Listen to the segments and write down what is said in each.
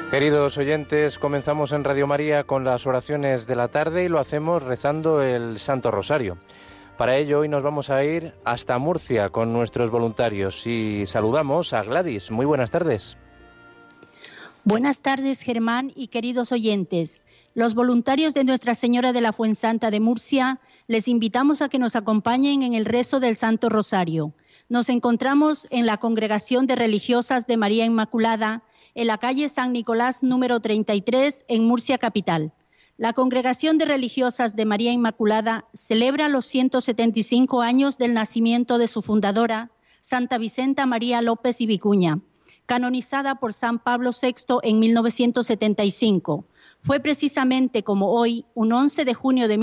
Queridos oyentes, comenzamos en Radio María con las oraciones de la tarde y lo hacemos rezando el Santo Rosario. Para ello hoy nos vamos a ir hasta Murcia con nuestros voluntarios y saludamos a Gladys. Muy buenas tardes. Buenas tardes, Germán y queridos oyentes. Los voluntarios de Nuestra Señora de la Fuensanta de Murcia les invitamos a que nos acompañen en el rezo del Santo Rosario. Nos encontramos en la Congregación de Religiosas de María Inmaculada, en la calle San Nicolás número 33, en Murcia capital. La Congregación de Religiosas de María Inmaculada celebra los 175 años del nacimiento de su fundadora, Santa Vicenta María López y Vicuña, canonizada por San Pablo VI en 1975. Fue precisamente como hoy, un 11 de junio de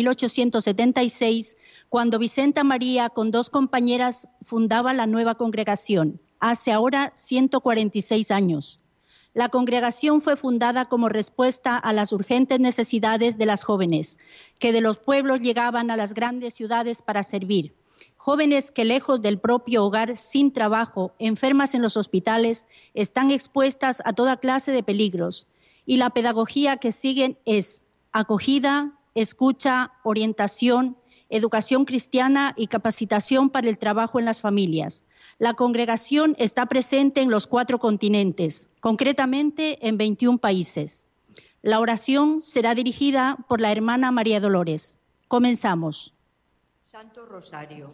1876, cuando Vicenta María con dos compañeras fundaba la nueva congregación, hace ahora 146 años. La congregación fue fundada como respuesta a las urgentes necesidades de las jóvenes, que de los pueblos llegaban a las grandes ciudades para servir. Jóvenes que lejos del propio hogar, sin trabajo, enfermas en los hospitales, están expuestas a toda clase de peligros. Y la pedagogía que siguen es acogida, escucha, orientación, educación cristiana y capacitación para el trabajo en las familias. La congregación está presente en los 4 continentes, concretamente en 21 países. La oración será dirigida por la hermana María Dolores. Comenzamos. Santo Rosario,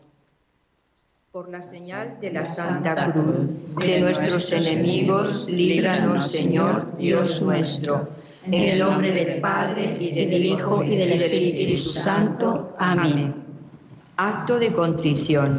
por la señal de la Santa Cruz de nuestros enemigos, líbranos, Señor, Dios nuestro. En el nombre del Padre, y del Hijo, y del Espíritu Santo. Amén. Acto de contrición.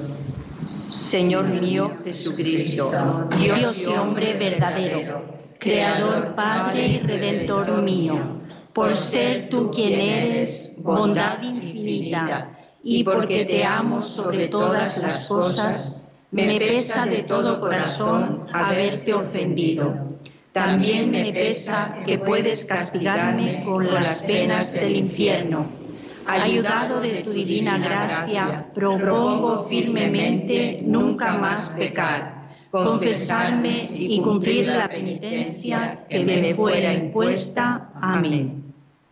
Señor mío Jesucristo, Dios y hombre verdadero, Creador, Padre y Redentor mío, por ser tú quien eres, bondad infinita, y porque te amo sobre todas las cosas, me pesa de todo corazón haberte ofendido. También me pesa que puedes castigarme con las penas del infierno. Ayudado de tu divina gracia, propongo firmemente nunca más pecar, confesarme y cumplir la penitencia que me fuera impuesta. Amén.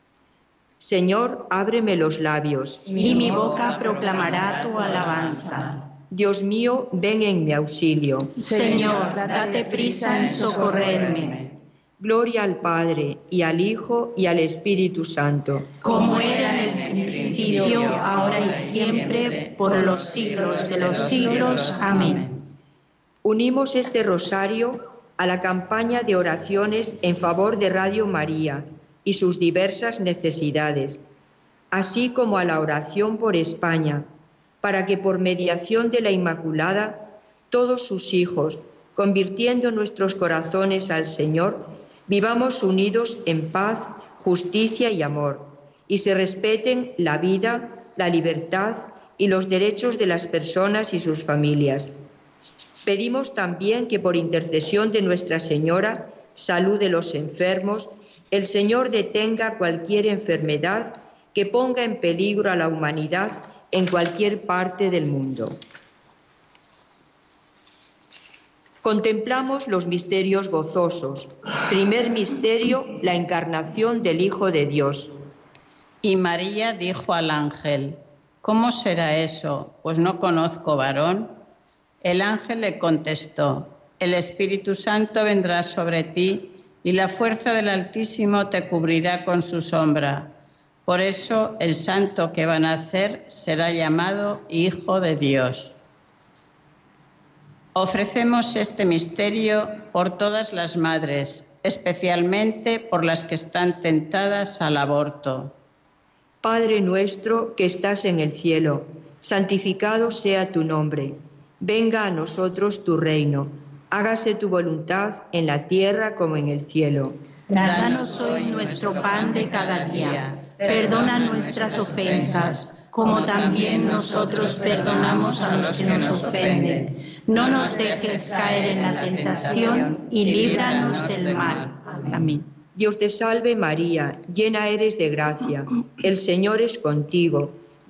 Señor, ábreme los labios, y mi boca proclamará tu alabanza. Dios mío, ven en mi auxilio. Señor, date prisa en socorrerme. Gloria al Padre, y al Hijo, y al Espíritu Santo. Como era en el principio, ahora y siempre, por los siglos de los siglos. Amén. Unimos este rosario a la campaña de oraciones en favor de Radio María y sus diversas necesidades, así como a la oración por España, para que por mediación de la Inmaculada, todos sus hijos, convirtiendo nuestros corazones al Señor, vivamos unidos en paz, justicia y amor, y se respeten la vida, la libertad y los derechos de las personas y sus familias. Pedimos también que por intercesión de Nuestra Señora, salud de los enfermos, el Señor detenga cualquier enfermedad que ponga en peligro a la humanidad en cualquier parte del mundo. Contemplamos los misterios gozosos. Primer misterio, la encarnación del Hijo de Dios. Y María dijo al ángel: ¿Cómo será eso? Pues no conozco varón. El ángel le contestó: El Espíritu Santo vendrá sobre ti y la fuerza del Altísimo te cubrirá con su sombra. Por eso el santo que va a nacer será llamado Hijo de Dios. Ofrecemos este misterio por todas las madres, especialmente por las que están tentadas al aborto. Padre nuestro que estás en el cielo, santificado sea tu nombre. Venga a nosotros tu reino. Hágase tu voluntad en la tierra como en el cielo. Danos hoy nuestro pan de cada día. Perdona nuestras ofensas, como también nosotros perdonamos a los que nos ofenden. No nos dejes caer en la tentación y líbranos del mal. Amén. Dios te salve María, llena eres de gracia. El Señor es contigo.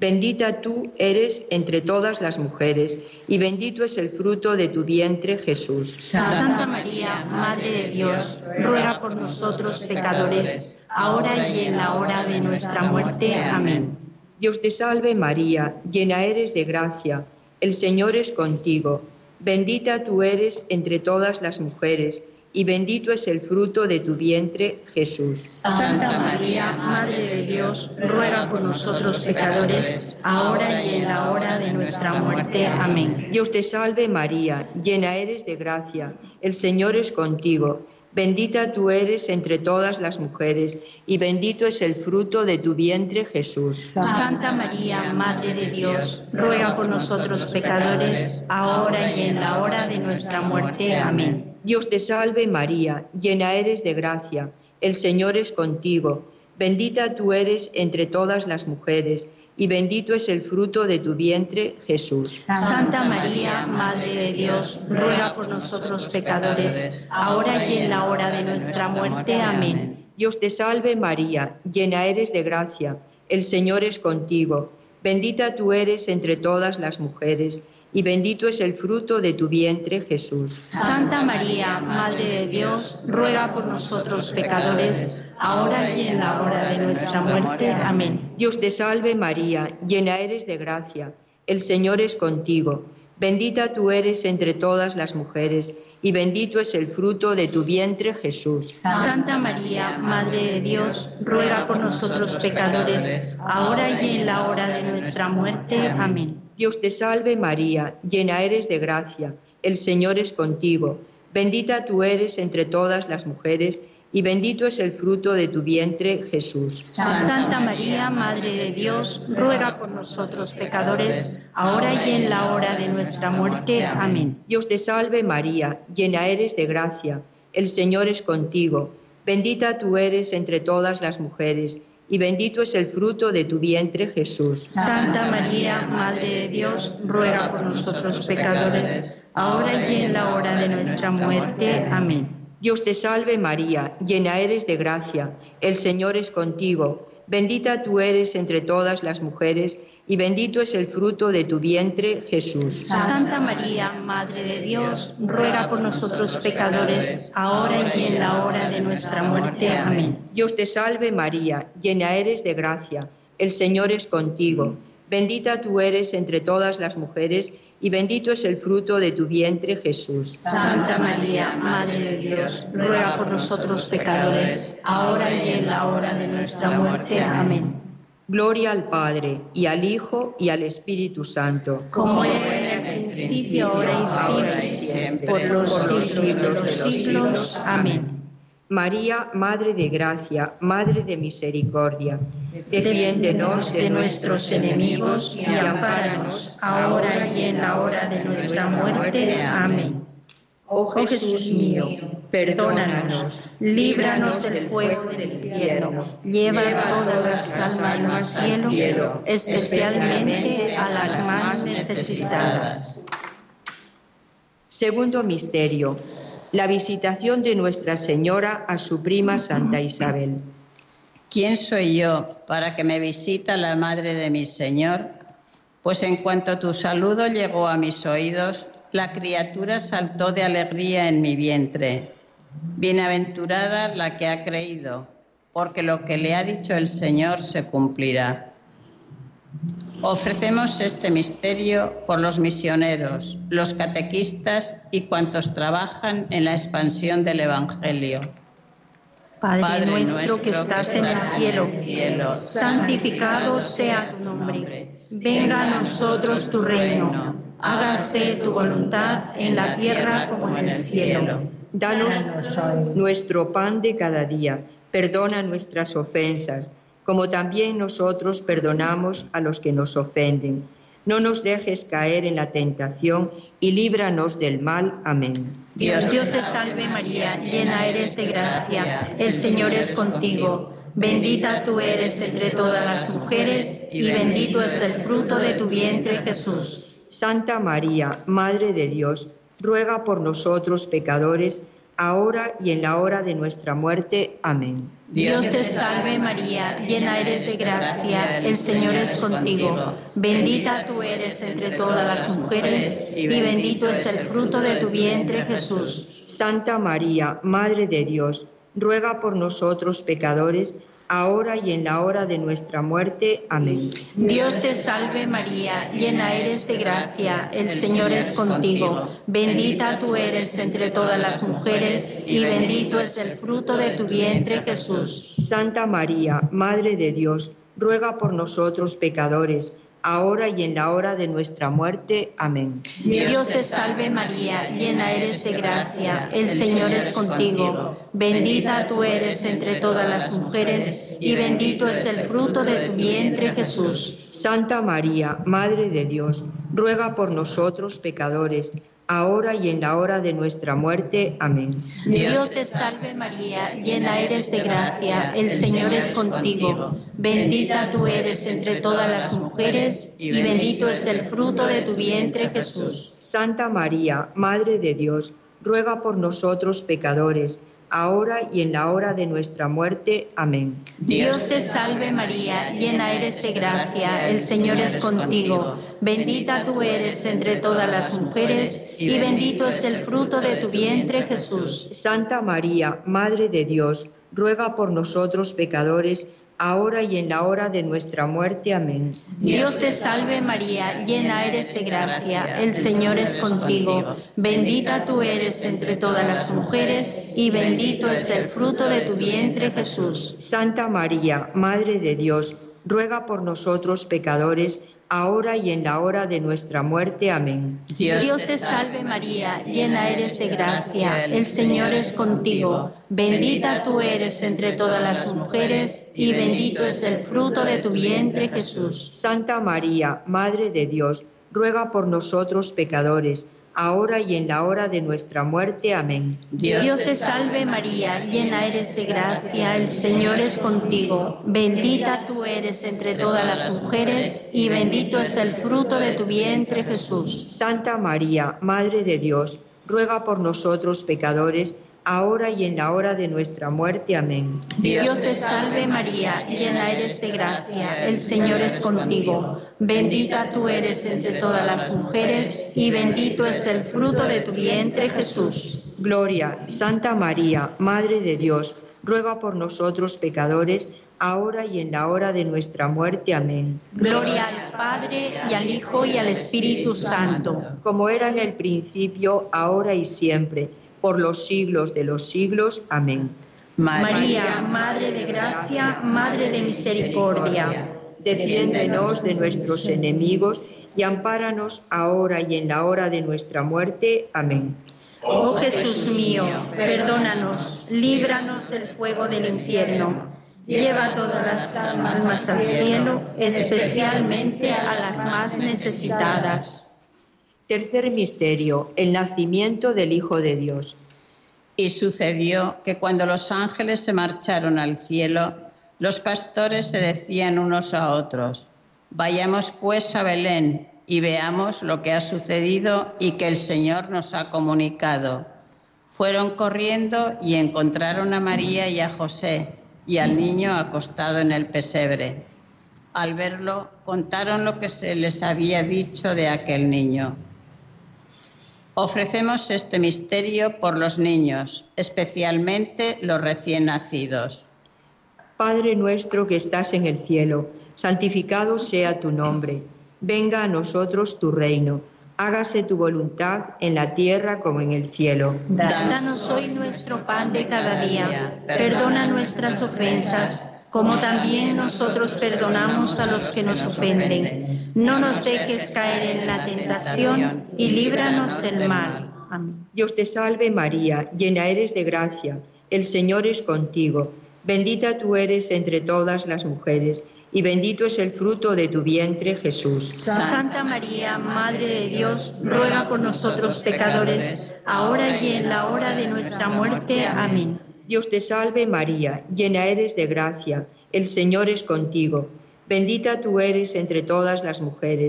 Bendita tú eres entre todas las mujeres, y bendito es el fruto de tu vientre, Jesús. Santa María, Madre de Dios, ruega por nosotros pecadores, ahora y en la hora de nuestra muerte. Amén. Dios te salve María, llena eres de gracia, el Señor es contigo. Bendita tú eres entre todas las mujeres, y bendito es el fruto de tu vientre, Jesús. Santa María, Madre de Dios, ruega por nosotros pecadores, ahora y en la hora de nuestra muerte. Amén. Dios te salve María, llena eres de gracia, el Señor es contigo. Bendita tú eres entre todas las mujeres, y bendito es el fruto de tu vientre, Jesús. Santa María, Madre de Dios, ruega por nosotros pecadores, ahora y en la hora de nuestra muerte. Amén. Dios te salve María, llena eres de gracia, el Señor es contigo. Bendita tú eres entre todas las mujeres, y bendito es el fruto de tu vientre, Jesús. Santa María, Madre de Dios, ruega por nosotros pecadores, ahora y en la hora de nuestra muerte. Amén. Dios te salve María, llena eres de gracia, el Señor es contigo. Bendita tú eres entre todas las mujeres, y bendito es el fruto de tu vientre, Jesús. Santa María, Madre de Dios, ruega por nosotros pecadores, ahora y en la hora de nuestra muerte. Amén. Dios te salve María, llena eres de gracia, el Señor es contigo. Bendita tú eres entre todas las mujeres, y bendito es el fruto de tu vientre, Jesús. Santa María, Madre de Dios, ruega por nosotros pecadores, ahora y en la hora de nuestra muerte. Amén. Dios te salve María, llena eres de gracia, el Señor es contigo. Bendita tú eres entre todas las mujeres, y bendito es el fruto de tu vientre, Jesús. Santa María, Madre de Dios, ruega por nosotros pecadores, ahora y en la hora de nuestra muerte. Amén. Dios te salve María, llena eres de gracia, el Señor es contigo. Bendita tú eres entre todas las mujeres, y bendito es el fruto de tu vientre, Jesús. Santa María, Madre de Dios, ruega por nosotros pecadores, ahora y en la hora de nuestra muerte. Amén. Dios te salve María, llena eres de gracia, el Señor es contigo. Bendita tú eres entre todas las mujeres, y bendito es el fruto de tu vientre, Jesús. Santa María, Madre de Dios, ruega por nosotros pecadores, ahora y en la hora de nuestra muerte. Amén. Dios te salve María, llena eres de gracia, el Señor es contigo. Bendita tú eres entre todas las mujeres, y bendito es el fruto de tu vientre, Jesús. Santa María, Madre de Dios, ruega por nosotros pecadores, ahora y en la hora de nuestra muerte. Amén. Gloria al Padre, y al Hijo, y al Espíritu Santo. Como era en el principio, ahora y siempre, por los siglos de los siglos. Amén. María, Madre de Gracia, Madre de Misericordia, defiéndenos de nuestros enemigos y ampáranos, ahora y en la hora de nuestra muerte. Amén. Oh Jesús mío, perdónanos, líbranos del fuego del infierno, lleva todas las almas al cielo, especialmente a las más necesitadas. Segundo misterio, la visitación de Nuestra Señora a su prima Santa Isabel. ¿Quién soy yo para que me visita la Madre de mi Señor? Pues en cuanto tu saludo llegó a mis oídos, la criatura saltó de alegría en mi vientre. Bienaventurada la que ha creído, porque lo que le ha dicho el Señor se cumplirá. Ofrecemos este misterio por los misioneros, los catequistas y cuantos trabajan en la expansión del Evangelio. Padre nuestro que estás en el cielo, santificado sea tu nombre. Venga a nosotros tu reino. Hágase tu voluntad en la tierra como en el cielo. Danos nuestro pan de cada día. Perdona nuestras ofensas, como también nosotros perdonamos a los que nos ofenden. No nos dejes caer en la tentación y líbranos del mal. Amén. Dios te salve María, llena eres de gracia, el Señor es contigo. Bendita tú eres entre todas las mujeres, y bendito es el fruto de tu vientre, Jesús. Santa María, Madre de Dios, ruega por nosotros pecadores, ahora y en la hora de nuestra muerte. Amén. Dios te salve María, llena eres de gracia, el Señor es contigo. Bendita tú eres entre todas las mujeres y bendito es el fruto de tu vientre, Jesús. Santa María, Madre de Dios, ruega por nosotros pecadores, ahora y en la hora de nuestra muerte. Amén. Dios te salve María, llena eres de gracia, el Señor es contigo. Bendita tú eres entre todas las mujeres y bendito es el fruto de tu vientre, Jesús. Santa María, Madre de Dios, ruega por nosotros pecadores, ahora y en la hora de nuestra muerte. Amén. Dios te salve María, llena eres de gracia, el Señor es contigo. Bendita tú eres entre todas las mujeres y bendito es el fruto de tu vientre, Jesús. Santa María, Madre de Dios, ruega por nosotros pecadores, ahora y en la hora de nuestra muerte. Amén. Dios te salve María, llena eres de gracia, el Señor es contigo. Bendita tú eres entre todas las mujeres y bendito es el fruto de tu vientre, Jesús. Santa María, Madre de Dios, ruega por nosotros pecadores, ahora y en la hora de nuestra muerte. Amén. Dios te salve María, llena eres de gracia, el Señor es contigo. Bendita tú eres entre todas las mujeres y bendito es el fruto de tu vientre, Jesús. Santa María, Madre de Dios, ruega por nosotros pecadores, ahora y en la hora de nuestra muerte. Amén. Dios te salve María, llena eres de gracia, el Señor es contigo. Bendita tú eres entre todas las mujeres y bendito es el fruto de tu vientre, Jesús. Santa María, Madre de Dios, ruega por nosotros pecadores, ahora y en la hora de nuestra muerte. Amén. Dios te salve María, llena eres de gracia, el Señor es contigo. Bendita tú eres entre todas las mujeres y bendito es el fruto de tu vientre, Jesús. Santa María, Madre de Dios, ruega por nosotros pecadores, ahora y en la hora de nuestra muerte. Amén. Dios te salve María, llena eres de gracia, el Señor es contigo. Bendita tú eres entre todas las mujeres y bendito es el fruto de tu vientre, Jesús. Santa María, Madre de Dios, ruega por nosotros pecadores, ahora y en la hora de nuestra muerte. Amén. Dios te salve María, llena eres de gracia, el Señor es contigo. Bendita tú eres entre todas las mujeres y bendito es el fruto de tu vientre, Jesús. Gloria, Santa María, Madre de Dios, ruega por nosotros pecadores, ahora y en la hora de nuestra muerte. Amén. Gloria al Padre, y al Hijo, y al Espíritu Santo. Como era en el principio, ahora y siempre, por los siglos de los siglos. Amén. María, Madre de gracia, Madre de misericordia, defiéndenos de nuestros enemigos y ampáranos ahora y en la hora de nuestra muerte. Amén. Oh Jesús mío, perdónanos, líbranos del fuego del infierno, lleva todas las almas al cielo, especialmente a las más necesitadas. Tercer misterio, el nacimiento del Hijo de Dios. Y sucedió que cuando los ángeles se marcharon al cielo, los pastores se decían unos a otros: vayamos pues a Belén y veamos lo que ha sucedido y que el Señor nos ha comunicado. Fueron corriendo y encontraron a María y a José y al niño acostado en el pesebre. Al verlo, contaron lo que se les había dicho de aquel niño. Ofrecemos este misterio por los niños, especialmente los recién nacidos. Padre nuestro que estás en el cielo, santificado sea tu nombre. Venga a nosotros tu reino. Hágase tu voluntad en la tierra como en el cielo. Danos hoy nuestro pan de cada día. Perdona nuestras ofensas, como también nosotros perdonamos a los que nos ofenden. No nos dejes caer en la tentación y líbranos del mal. Amén. Dios te salve María, llena eres de gracia, el Señor es contigo. Bendita tú eres entre todas las mujeres, y bendito es el fruto de tu vientre, Jesús. Santa María, Madre de Dios, ruega por nosotros pecadores, ahora y en la hora de nuestra muerte. Amén. Dios te salve María, llena eres de gracia, el Señor es contigo. Bendita tú eres entre todas las mujeres,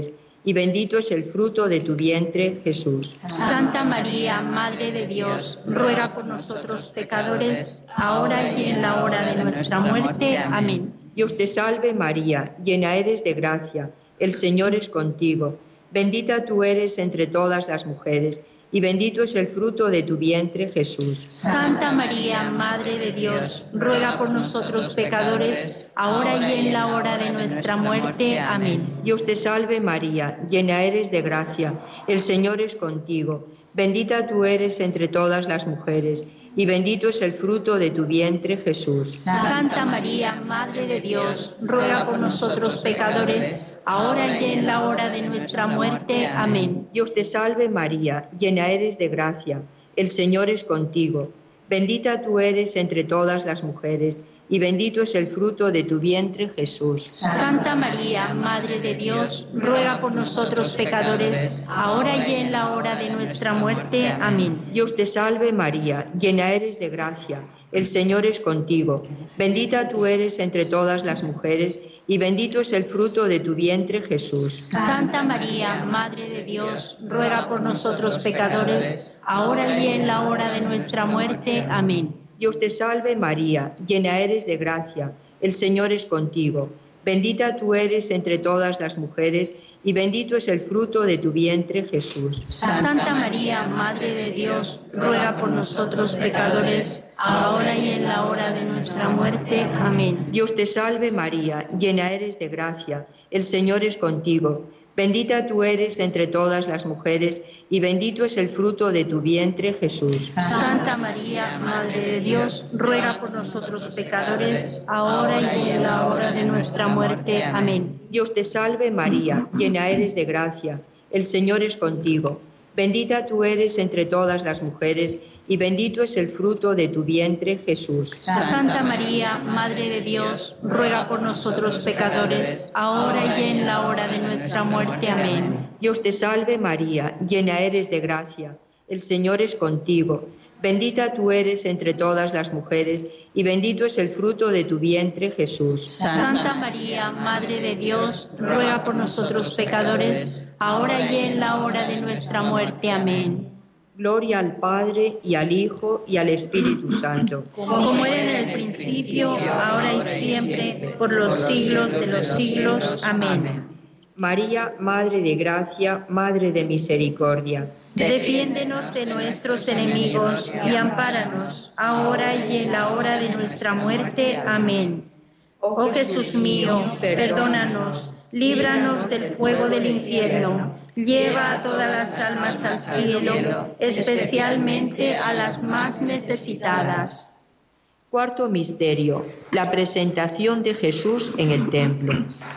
y bendito es el fruto de tu vientre, Jesús. Santa María, Madre de Dios, ruega por nosotros pecadores, ahora y en la hora de nuestra muerte. Amén. Dios te salve María, llena eres de gracia, el Señor es contigo. Bendita tú eres entre todas las mujeres, y bendito es el fruto de tu vientre, Jesús. Santa María, Madre de Dios, ruega por nosotros pecadores, ahora y en la hora de nuestra muerte. Amén. Dios te salve María, llena eres de gracia, el Señor es contigo. Bendita tú eres entre todas las mujeres, y bendito es el fruto de tu vientre, Jesús. Santa María, Madre de Dios, ruega por nosotros pecadores, ahora y en la hora de nuestra muerte. Amén. Dios te salve María, llena eres de gracia, el Señor es contigo. Bendita tú eres entre todas las mujeres, y bendito es el fruto de tu vientre, Jesús. Santa María, Madre de Dios, ruega por nosotros pecadores, ahora y en la hora de nuestra muerte. Amén. Dios te salve María, llena eres de gracia, el Señor es contigo. Bendita tú eres entre todas las mujeres, y bendito es el fruto de tu vientre, Jesús. Santa María, Madre de Dios, ruega por nosotros pecadores, ahora y en la hora de nuestra muerte. Amén. Dios te salve María, llena eres de gracia, el Señor es contigo. Bendita tú eres entre todas las mujeres, y bendito es el fruto de tu vientre, Jesús. Santa María, Madre de Dios, ruega por nosotros pecadores, ahora y en la hora de nuestra muerte. Amén. Dios te salve María, llena eres de gracia, el Señor es contigo. Bendita tú eres entre todas las mujeres, y bendito es el fruto de tu vientre, Jesús. Santa María, Madre de Dios, ruega por nosotros pecadores, ahora y en la hora de nuestra muerte. Amén. Dios te salve María, llena eres de gracia, el Señor es contigo. Bendita tú eres entre todas las mujeres, y bendito es el fruto de tu vientre, Jesús. Santa María, Madre de Dios, ruega por nosotros pecadores, ahora y en la hora de nuestra muerte. Amén. Dios te salve María, llena eres de gracia, el Señor es contigo. Bendita tú eres entre todas las mujeres, y bendito es el fruto de tu vientre, Jesús. Santa María, Madre de Dios, ruega por nosotros pecadores, ahora y en la hora de nuestra muerte. Amén. Gloria al Padre, y al Hijo, y al Espíritu Santo. Como era en el principio, ahora y siempre, por los siglos de los siglos. Amén. María, Madre de gracia, Madre de misericordia. Defiéndenos de nuestros enemigos y ampáranos, ahora y en la hora de nuestra muerte. Amén. Oh Jesús mío, perdónanos, líbranos del fuego del infierno, lleva a todas las almas al cielo, especialmente a las más necesitadas. Cuarto misterio, la presentación de Jesús en el templo.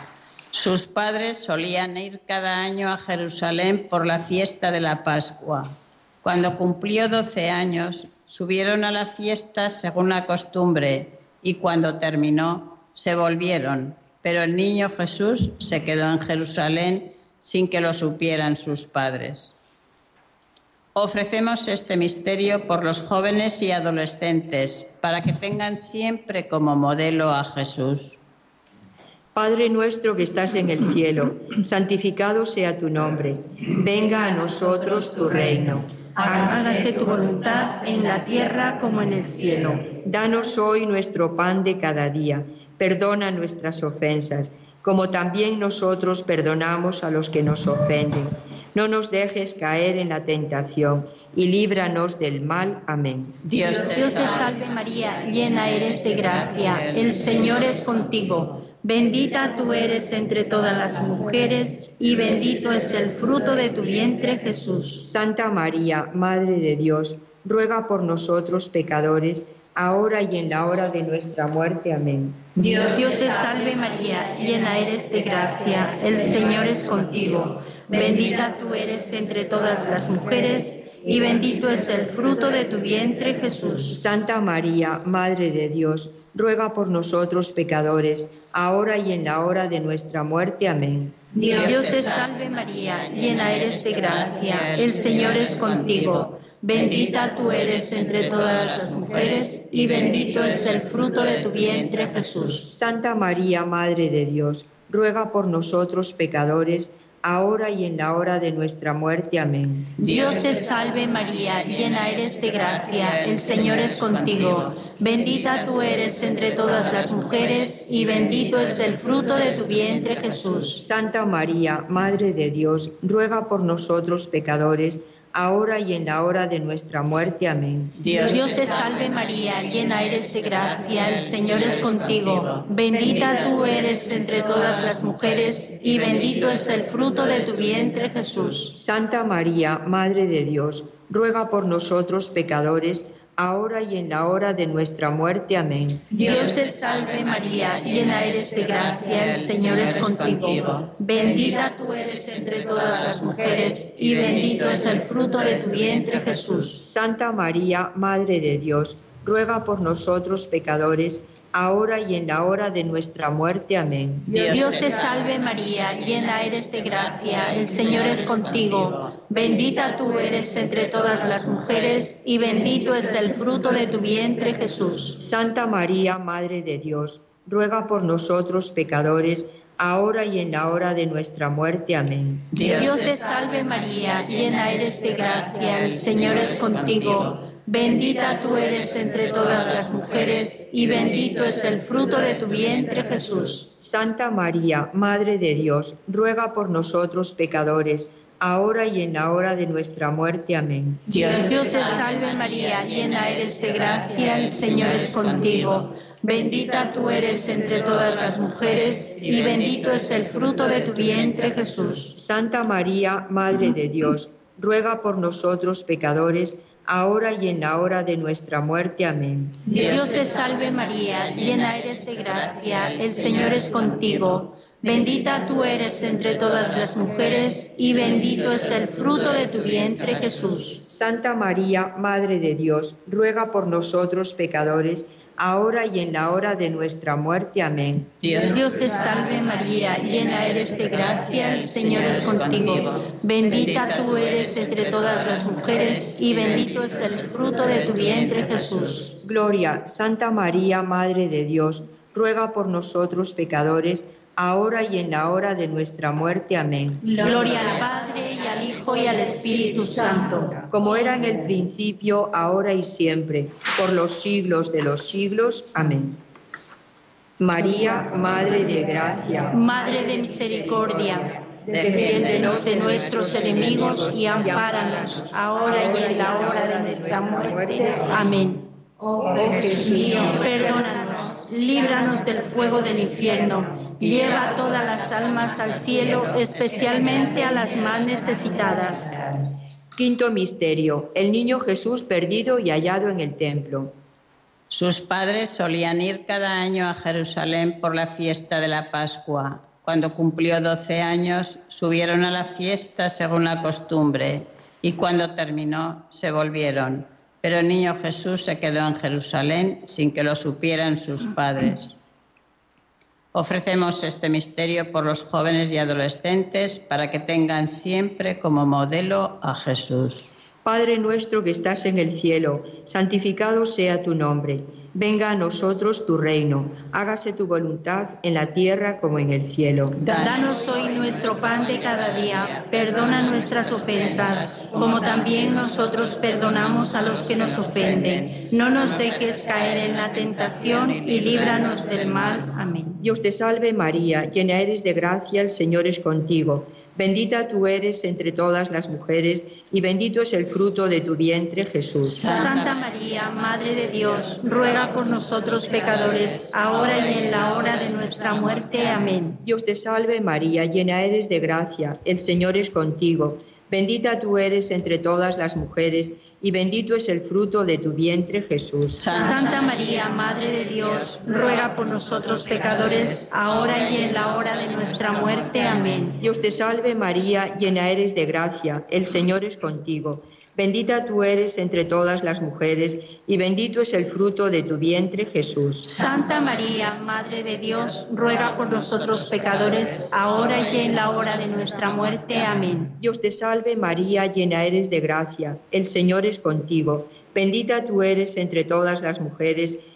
Sus padres solían ir cada año a Jerusalén por la fiesta de la Pascua. Cuando cumplió 12 años, subieron a la fiesta según la costumbre, y cuando terminó, se volvieron. Pero el niño Jesús se quedó en Jerusalén sin que lo supieran sus padres. Ofrecemos este misterio por los jóvenes y adolescentes, para que tengan siempre como modelo a Jesús. Padre nuestro que estás en el cielo, santificado sea tu nombre. Venga a nosotros tu reino. Hágase tu voluntad en la tierra como en el cielo. Danos hoy nuestro pan de cada día. Perdona nuestras ofensas, como también nosotros perdonamos a los que nos ofenden. No nos dejes caer en la tentación, y líbranos del mal. Amén. Dios te salve María, llena eres de gracia, el Señor es contigo. Bendita tú eres entre todas las mujeres, y bendito es el fruto de tu vientre, Jesús. Santa María, Madre de Dios, ruega por nosotros pecadores, ahora y en la hora de nuestra muerte. Amén. Dios te salve María, llena eres de gracia, el Señor es contigo. Bendita tú eres entre todas las mujeres, y bendito es el fruto de tu vientre, Jesús. Santa María, Madre de Dios, ruega por nosotros pecadores, ahora y en la hora de nuestra muerte. Amén. Dios te salve María, llena eres de gracia, el Señor es contigo. Bendita tú eres entre todas las mujeres, y bendito es el fruto de tu vientre, Jesús. Santa María, Madre de Dios, ruega por nosotros pecadores, ahora y en la hora de nuestra muerte. Amén. Dios te salve María, llena eres de gracia, el Señor es contigo. Bendita tú eres entre todas las mujeres y bendito es el fruto de tu vientre Jesús. Santa María, Madre de Dios, ruega por nosotros pecadores, ahora y en la hora de nuestra muerte. Amén. Dios te salve María, llena eres de gracia, el Señor es contigo. Bendita tú eres entre todas las mujeres y bendito es el fruto de tu vientre Jesús. Santa María, Madre de Dios, ruega por nosotros pecadores, ahora y en la hora de nuestra muerte. Amén. Dios te salve María, llena eres de gracia, el Señor es contigo. Bendita tú eres entre todas las mujeres y bendito es el fruto de tu vientre Jesús. Santa María, Madre de Dios, ruega por nosotros pecadores, ahora y en la hora de nuestra muerte. Amén. Dios te salve María, llena eres de gracia, el Señor es contigo. Bendita tú eres entre todas las mujeres y bendito es el fruto de tu vientre Jesús. Santa María, Madre de Dios, ruega por nosotros pecadores, ahora y en la hora de nuestra muerte. Amén. Dios te salve María, llena eres de gracia, el Señor es contigo. Bendita tú eres entre todas las mujeres y bendito es el fruto de tu vientre Jesús. Santa María, Madre de Dios, ruega por nosotros pecadores, ahora y en la hora de nuestra muerte. Amén. Dios te salve María, llena eres de gracia, el Señor es contigo. Bendita tú eres entre todas las mujeres y bendito es el fruto de tu vientre Jesús. Santa María, Madre de Dios, ruega por nosotros pecadores, ahora y en la hora de nuestra muerte. Amén. Dios te salve María, llena eres de gracia, el Señor es contigo. Bendita tú eres entre todas las mujeres y bendito es el fruto de tu vientre Jesús. Santa María, Madre de Dios, ruega por nosotros pecadores, ahora y en la hora de nuestra muerte. Amén. Dios te salve María, llena eres de gracia, el Señor es contigo. Bendita tú eres entre todas las mujeres y bendito es el fruto de tu vientre Jesús. Gloria, Santa María, Madre de Dios, ruega por nosotros pecadores, ahora y en la hora de nuestra muerte. Amén. Gloria al Padre y al Hijo y al Espíritu Santo. Como era en el principio, ahora y siempre, por los siglos de los siglos. Amén. María, Madre de Gracia, Madre de misericordia, defiéndenos de nuestros enemigos y ampáranos, ahora y en la hora de nuestra muerte. Amén. Oh Jesús mío, perdónanos, líbranos del fuego del infierno, lleva a todas las almas al cielo, especialmente a las más necesitadas. Quinto misterio, el niño Jesús perdido y hallado en el templo. Sus padres solían ir cada año a Jerusalén por la fiesta de la Pascua. Cuando cumplió 12 años, subieron a la fiesta según la costumbre, y cuando terminó, se volvieron. Pero el niño Jesús se quedó en Jerusalén sin que lo supieran sus padres. Ofrecemos este misterio por los jóvenes y adolescentes para que tengan siempre como modelo a Jesús. Padre nuestro que estás en el cielo, santificado sea tu nombre. Venga a nosotros tu reino, hágase tu voluntad en la tierra como en el cielo. Danos hoy nuestro pan de cada día, perdona nuestras ofensas, como también nosotros perdonamos a los que nos ofenden. No nos dejes caer en la tentación y líbranos del mal. Amén. Dios te salve María, llena eres de gracia, el Señor es contigo. Bendita tú eres entre todas las mujeres y bendito es el fruto de tu vientre, Jesús. Santa María, Madre de Dios, ruega por nosotros pecadores, ahora y en la hora de nuestra muerte. Amén. Dios te salve María, llena eres de gracia, el Señor es contigo. Bendita tú eres entre todas las mujeres y bendito es el fruto de tu vientre, Jesús. Santa María, Madre de Dios, ruega por nosotros pecadores, ahora y en la hora de nuestra muerte. Amén. Dios te salve María, llena eres de gracia, el Señor es contigo. Bendita tú eres entre todas las mujeres y bendito es el fruto de tu vientre, Jesús. Santa María, Madre de Dios, ruega por nosotros pecadores, ahora y en la hora de nuestra muerte. Amén. Dios te salve María, llena eres de gracia, el Señor es contigo. Bendita tú eres entre todas las mujeres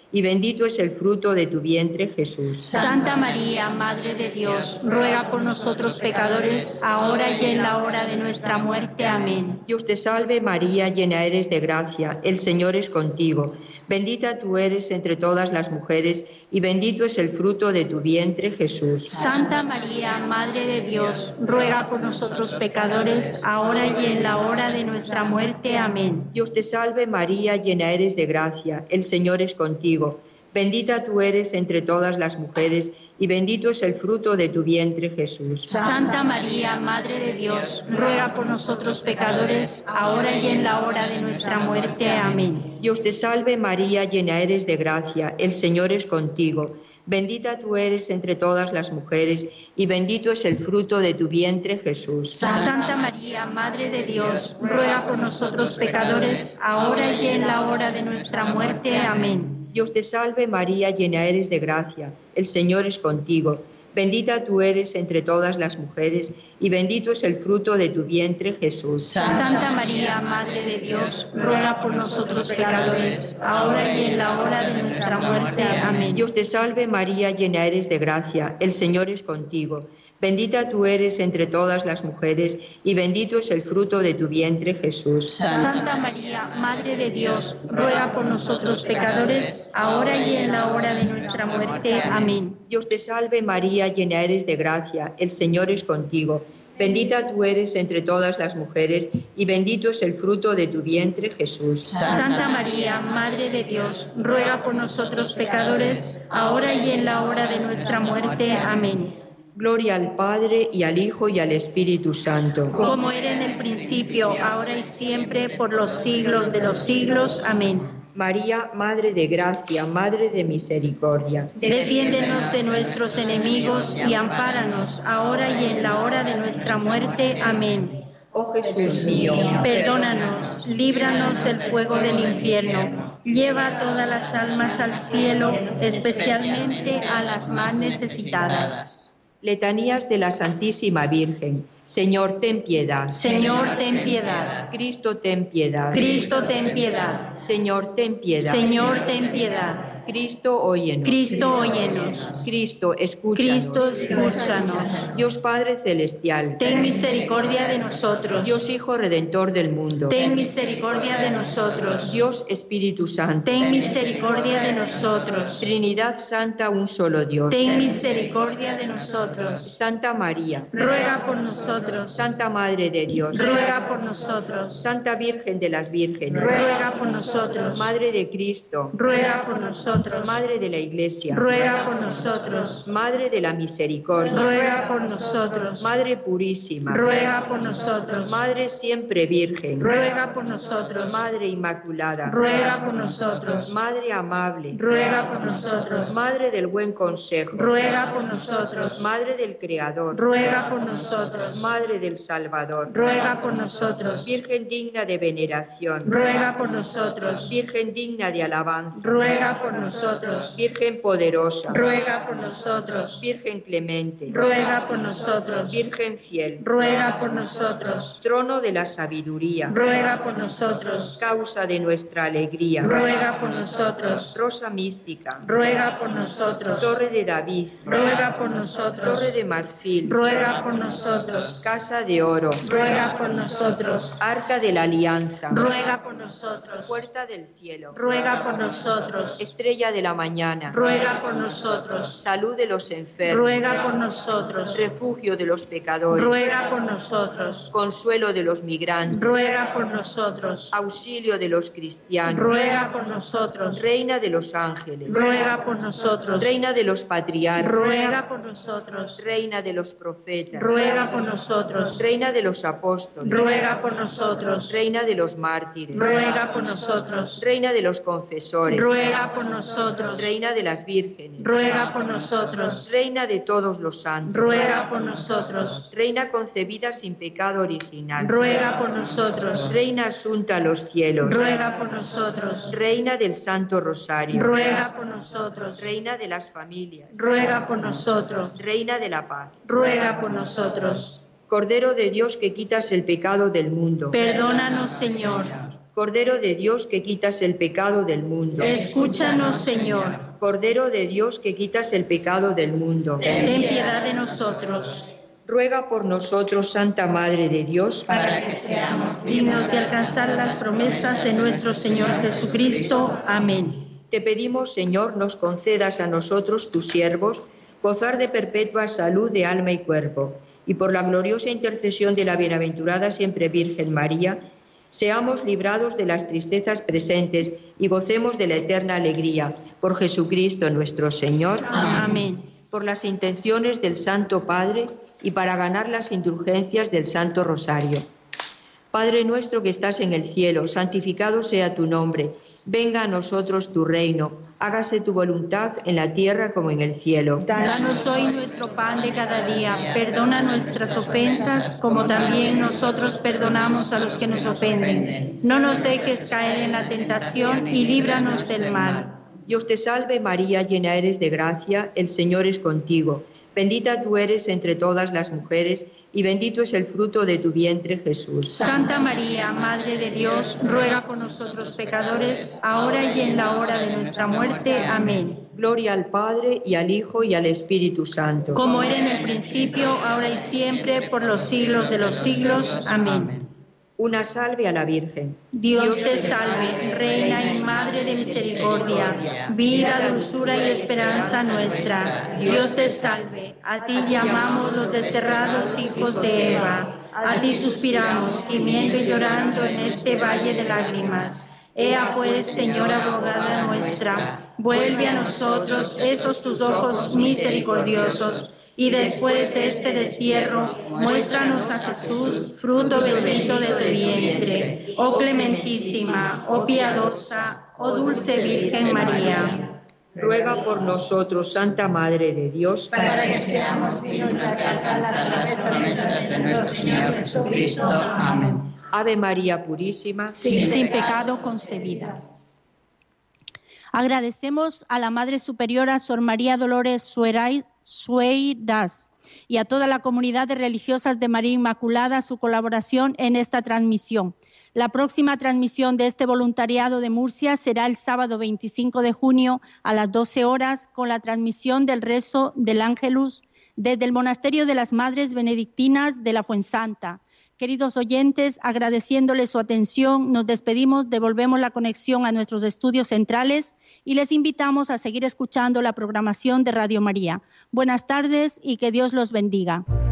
y bendito es el fruto de tu vientre, Jesús. Santa María, Madre de Dios, ruega por nosotros pecadores, ahora y en la hora de nuestra muerte. Amén. Dios te salve María, llena eres de gracia, el Señor es contigo. Bendita tú eres entre todas las mujeres, y bendito es el fruto de tu vientre, Jesús. Santa María, Madre de Dios, ruega por nosotros pecadores, ahora y en la hora de nuestra muerte. Amén. Dios te salve María, llena eres de gracia, el Señor es contigo. Bendita tú eres entre todas las mujeres, y bendito es el fruto de tu vientre, Jesús. Santa María, Madre de Dios, ruega por nosotros pecadores, ahora y en la hora de nuestra muerte. Amén. Dios te salve María, llena eres de gracia, el Señor es contigo. Bendita tú eres entre todas las mujeres, y bendito es el fruto de tu vientre, Jesús. Santa María, Madre de Dios, ruega por nosotros pecadores, ahora y en la hora de nuestra muerte. Amén. Dios te salve María, llena eres de gracia, el Señor es contigo. Bendita tú eres entre todas las mujeres, y bendito es el fruto de tu vientre, Jesús. Santa María, Madre de Dios, ruega por nosotros pecadores, ahora y en la hora de nuestra muerte. Amén. Dios te salve María, llena eres de gracia, el Señor es contigo. Bendita tú eres entre todas las mujeres, y bendito es el fruto de tu vientre, Jesús. Santa María, Madre de Dios, ruega por nosotros pecadores, ahora y en la hora de nuestra muerte. Amén. Dios te salve María, llena eres de gracia, el Señor es contigo. Bendita tú eres entre todas las mujeres, y bendito es el fruto de tu vientre, Jesús. Santa María, Madre de Dios, ruega por nosotros pecadores, ahora y en la hora de nuestra muerte. Amén. Gloria al Padre, y al Hijo, y al Espíritu Santo. Como era en el principio, ahora y siempre, por los siglos de los siglos. Amén. María, Madre de gracia, Madre de misericordia. Defiéndenos de nuestros enemigos y ampáranos, ahora y en la hora de nuestra muerte. Amén. Oh Jesús mío, perdónanos, líbranos del fuego del infierno. Lleva todas las almas al cielo, especialmente a las más necesitadas. Letanías de la Santísima Virgen. Señor, ten piedad. Señor, ten piedad. Cristo, ten piedad. Cristo, ten piedad. Señor, ten piedad. Señor, ten piedad. Cristo, óyenos. Cristo, óyenos. Cristo, escúchanos. Cristo, escúchanos. Dios Padre Celestial, ten misericordia de nosotros. Dios Hijo Redentor del mundo, ten misericordia de nosotros. Dios Espíritu Santo, ten misericordia de nosotros. Trinidad Santa, un solo Dios, ten misericordia de nosotros. Santa María, ruega por nosotros. Santa Madre de Dios, ruega por nosotros. Santa Virgen de las Vírgenes, ruega por nosotros. Madre de Cristo, ruega por nosotros. Madre de la Iglesia, ruega por nosotros. Madre de la Misericordia, ruega por nosotros. Madre purísima, ruega por nosotros. Madre siempre Virgen, ruega por nosotros. Madre Inmaculada, ruega por nosotros. Madre amable, ruega por nosotros. Madre del buen consejo, ruega por nosotros. Madre del Creador, ruega por nosotros. Madre del Salvador, ruega por nosotros. Virgen digna de veneración, ruega por nosotros. Virgen digna de alabanza, ruega por nosotros. Virgen poderosa, ruega por nosotros. Virgen clemente, ruega por nosotros. Virgen fiel, ruega por nosotros. Trono de la sabiduría, ruega por nosotros. Causa de nuestra alegría, ruega por nosotros. Rosa mística, ruega por nosotros. Torre de David, ruega por nosotros. Torre de marfil, ruega por nosotros. Casa de oro, ruega por nosotros. Arca de la alianza, ruega por nosotros. Puerta del cielo, ruega por nosotros. Estrella de la mañana, ruega por nosotros. Salud de los enfermos, ruega por nosotros. Refugio de los pecadores, ruega por nosotros. Consuelo de los migrantes, ruega por nosotros. Auxilio de los cristianos, ruega por nosotros. Reina de los ángeles, ruega por nosotros. Reina de los patriarcas, ruega por nosotros. Reina de los profetas, ruega por nosotros. Reina de los apóstoles, ruega por nosotros. Reina de los mártires, ruega por nosotros. Reina de los confesores, ruega por nosotros. Reina de las vírgenes, ruega por nosotros. Reina de todos los santos, ruega por nosotros. Reina concebida sin pecado original, ruega por nosotros. Reina asunta a los cielos, ruega por nosotros. Reina del Santo Rosario, ruega por nosotros. Reina de las familias, ruega por nosotros. Reina de la paz, ruega por nosotros. Cordero de Dios que quitas el pecado del mundo, perdónanos, Señor. Cordero de Dios que quitas el pecado del mundo. Escúchanos, Señor. Cordero de Dios que quitas el pecado del mundo. Ten piedad de nosotros. Ruega por nosotros, Santa Madre de Dios, para que seamos dignos de alcanzar las promesas de nuestro Señor Jesucristo. Amén. Te pedimos, Señor, nos concedas a nosotros, tus siervos, gozar de perpetua salud de alma y cuerpo, y por la gloriosa intercesión de la bienaventurada siempre Virgen María, seamos librados de las tristezas presentes y gocemos de la eterna alegría. Por Jesucristo nuestro Señor. Amén. Por las intenciones del Santo Padre y para ganar las indulgencias del Santo Rosario. Padre nuestro que estás en el cielo, santificado sea tu nombre. Venga a nosotros tu reino. Hágase tu voluntad en la tierra como en el cielo. Danos hoy nuestro pan de cada día. Perdona nuestras ofensas, como también nosotros perdonamos a los que nos ofenden. No nos dejes caer en la tentación y líbranos del mal. Dios te salve María, llena eres de gracia, el Señor es contigo. Bendita tú eres entre todas las mujeres, y bendito es el fruto de tu vientre, Jesús. Santa María, Madre de Dios, ruega por nosotros pecadores, ahora y en la hora de nuestra muerte. Amén. Gloria al Padre, y al Hijo, y al Espíritu Santo. Como era en el principio, ahora y siempre, por los siglos de los siglos. Amén. Una salve a la Virgen. Dios te salve, Reina y Madre de misericordia, vida, dulzura y esperanza nuestra. Dios te salve, a ti llamamos los desterrados hijos de Eva, a ti suspiramos, gimiendo y llorando en este valle de lágrimas. Ea pues, Señora abogada nuestra, vuelve a nosotros esos tus ojos misericordiosos, y después de este destierro, muéstranos a Jesús, fruto bendito de tu vientre. Oh clementísima, oh piadosa, oh dulce Virgen María. Ruega por nosotros, Santa Madre de Dios, para que seamos dignos de alcanzar las promesas de nuestro Señor Jesucristo. Amén. Ave María Purísima, sin pecado concebida. Agradecemos a la Madre Superiora Sor María Dolores Sueiras y a toda la comunidad de religiosas de María Inmaculada su colaboración en esta transmisión. La próxima transmisión de este voluntariado de Murcia será el sábado 25 de junio a las 12 horas con la transmisión del rezo del Ángelus desde el Monasterio de las Madres Benedictinas de la Fuensanta. Queridos oyentes, agradeciéndoles su atención, nos despedimos, devolvemos la conexión a nuestros estudios centrales y les invitamos a seguir escuchando la programación de Radio María. Buenas tardes y que Dios los bendiga.